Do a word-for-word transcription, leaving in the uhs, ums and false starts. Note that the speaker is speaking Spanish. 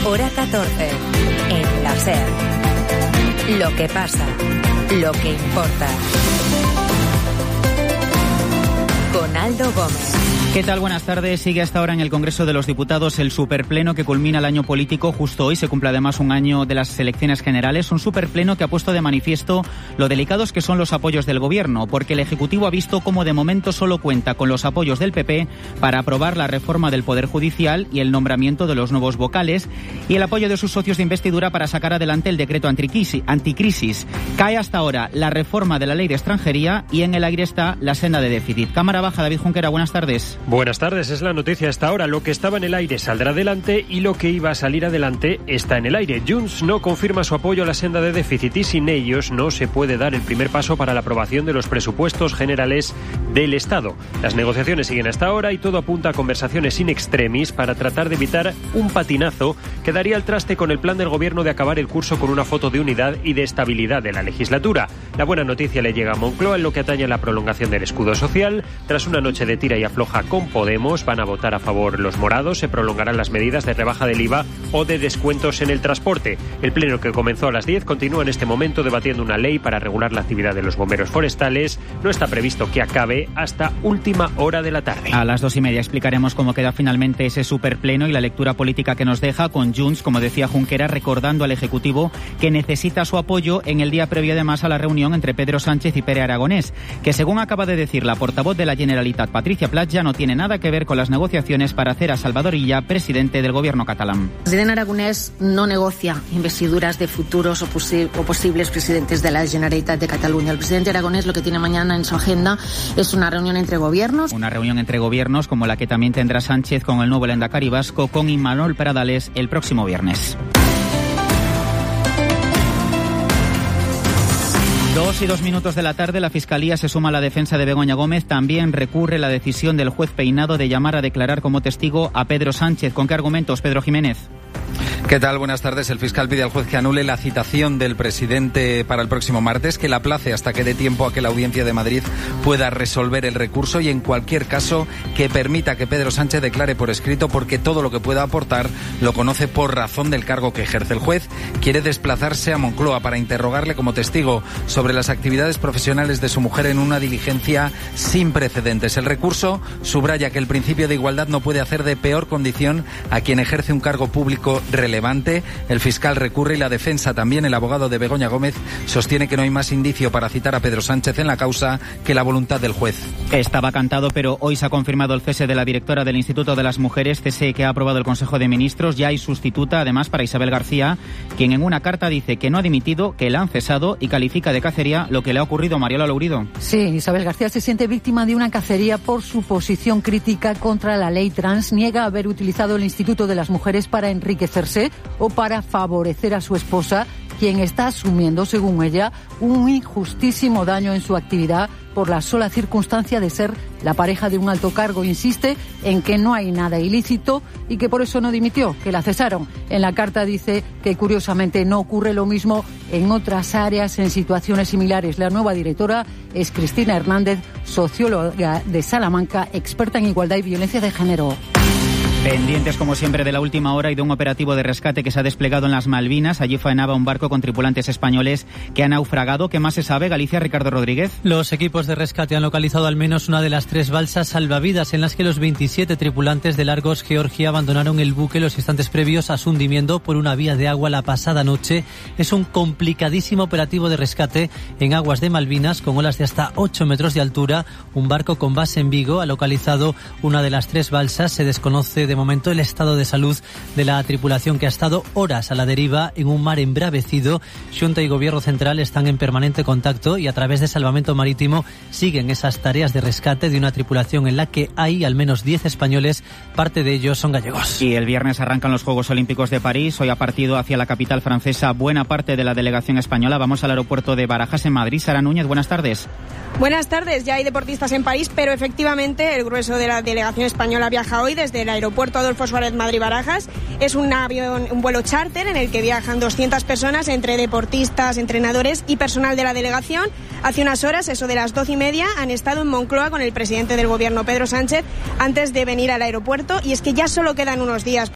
Hora catorce, en la SER. Lo que pasa, lo que importa. Con Aldo Gómez. ¿Qué tal? Buenas tardes. Sigue hasta ahora en el Congreso de los Diputados el superpleno que culmina el año político. Justo hoy se cumple además un año de las elecciones generales. Un superpleno que ha puesto de manifiesto lo delicados que son los apoyos del Gobierno, porque el Ejecutivo ha visto cómo de momento solo cuenta con los apoyos del P P para aprobar la reforma del Poder Judicial y el nombramiento de los nuevos vocales, y el apoyo de sus socios de investidura para sacar adelante el decreto anticrisis. Cae hasta ahora la reforma de la Ley de Extranjería y en el aire está la senda de déficit. Cámara Baja, David Junquera, buenas tardes. Buenas tardes, es la noticia hasta ahora. Lo que estaba en el aire saldrá adelante y lo que iba a salir adelante está en el aire. Junts no confirma su apoyo a la senda de déficit y sin ellos no se puede dar el primer paso para la aprobación de los presupuestos generales del Estado. Las negociaciones siguen hasta ahora y todo apunta a conversaciones in extremis para tratar de evitar un patinazo que daría al traste con el plan del Gobierno de acabar el curso con una foto de unidad y de estabilidad de la legislatura. La buena noticia le llega a Moncloa en lo que atañe a la prolongación del escudo social. Tras una noche de tira y afloja con Podemos, van a votar a favor los morados, se prolongarán las medidas de rebaja del I V A o de descuentos en el transporte. El pleno, que comenzó a las diez, continúa en este momento debatiendo una ley para regular la actividad de los bomberos forestales. No está previsto que acabe hasta última hora de la tarde. A las dos y media explicaremos cómo queda finalmente ese superpleno y la lectura política que nos deja, con Junts, como decía Junquera, recordando al Ejecutivo que necesita su apoyo en el día previo además a la reunión entre Pedro Sánchez y Pere Aragonés, que según acaba de decir la portavoz de la Generalitat, Patricia Plat, ya no tiene nada que ver con las negociaciones para hacer a Salvador Illa presidente del Gobierno catalán. El presidente Aragonés no negocia investiduras de futuros o, posi- o posibles presidentes de la Generalitat de Cataluña. El presidente Aragonés lo que tiene mañana en su agenda es una reunión entre gobiernos. Una reunión entre gobiernos como la que también tendrá Sánchez con el nuevo lehendakari vasco, con Imanol Pradales, el próximo viernes. Dos y dos minutos de la tarde, la Fiscalía se suma a la defensa de Begoña Gómez. También recurre la decisión del juez Peinado de llamar a declarar como testigo a Pedro Sánchez. ¿Con qué argumentos, Pedro Jiménez? ¿Qué tal? Buenas tardes. El fiscal pide al juez que anule la citación del presidente para el próximo martes, que la aplace hasta que dé tiempo a que la Audiencia de Madrid pueda resolver el recurso y, en cualquier caso, que permita que Pedro Sánchez declare por escrito, porque todo lo que pueda aportar lo conoce por razón del cargo que ejerce. El juez quiere desplazarse a Moncloa para interrogarle como testigo sobre las actividades profesionales de su mujer en una diligencia sin precedentes. El recurso subraya que el principio de igualdad no puede hacer de peor condición a quien ejerce un cargo público relevante. El fiscal recurre y la defensa, también el abogado de Begoña Gómez, sostiene que no hay más indicio para citar a Pedro Sánchez en la causa que la voluntad del juez. Estaba cantado, pero hoy se ha confirmado el cese de la directora del Instituto de las Mujeres, cese que ha aprobado el Consejo de Ministros. Ya hay sustituta, además, para Isabel García, quien en una carta dice que no ha dimitido, que la han cesado y califica de cacería lo que le ha ocurrido a Mariola Lourido. Sí, Isabel García se siente víctima de una cacería por su posición crítica contra la ley trans. Niega haber utilizado el Instituto de las Mujeres para enriquecerse o para favorecer a su esposa, quien está asumiendo, según ella, un injustísimo daño en su actividad por la sola circunstancia de ser la pareja de un alto cargo. Insiste en que no hay nada ilícito y que por eso no dimitió, que la cesaron. En la carta dice que, curiosamente, no ocurre lo mismo en otras áreas en situaciones similares. La nueva directora es Cristina Hernández, socióloga de Salamanca, experta en igualdad y violencia de género. Pendientes, como siempre, de la última hora y de un operativo de rescate que se ha desplegado en las Malvinas. Allí faenaba un barco con tripulantes españoles que ha naufragado. ¿Qué más se sabe, Galicia? Ricardo Rodríguez. Los equipos de rescate han localizado al menos una de las tres balsas salvavidas en las que los veintisiete tripulantes del Argos Georgia abandonaron el buque los instantes previos a su hundimiento por una vía de agua la pasada noche. Es un complicadísimo operativo de rescate en aguas de Malvinas con olas de hasta ocho metros de altura. Un barco con base en Vigo ha localizado una de las tres balsas. Se desconoce de De momento el estado de salud de la tripulación, que ha estado horas a la deriva en un mar embravecido. Xunta y Gobierno Central están en permanente contacto y a través de Salvamento Marítimo siguen esas tareas de rescate de una tripulación en la que hay al menos diez españoles, parte de ellos son gallegos. Y el viernes arrancan los Juegos Olímpicos de París. Hoy ha partido hacia la capital francesa buena parte de la delegación española. Vamos al aeropuerto de Barajas, en Madrid. Sara Núñez, buenas tardes. Buenas tardes, ya hay deportistas en París, pero efectivamente el grueso de la delegación española viaja hoy desde el aeropuerto Adolfo Suárez Madrid-Barajas. Es un avión, un vuelo charter en el que viajan doscientas personas, entre deportistas, entrenadores y personal de la delegación. Hace unas horas, eso de las doce y media, han estado en Moncloa con el presidente del Gobierno, Pedro Sánchez, antes de venir al aeropuerto, y es que ya solo quedan unos días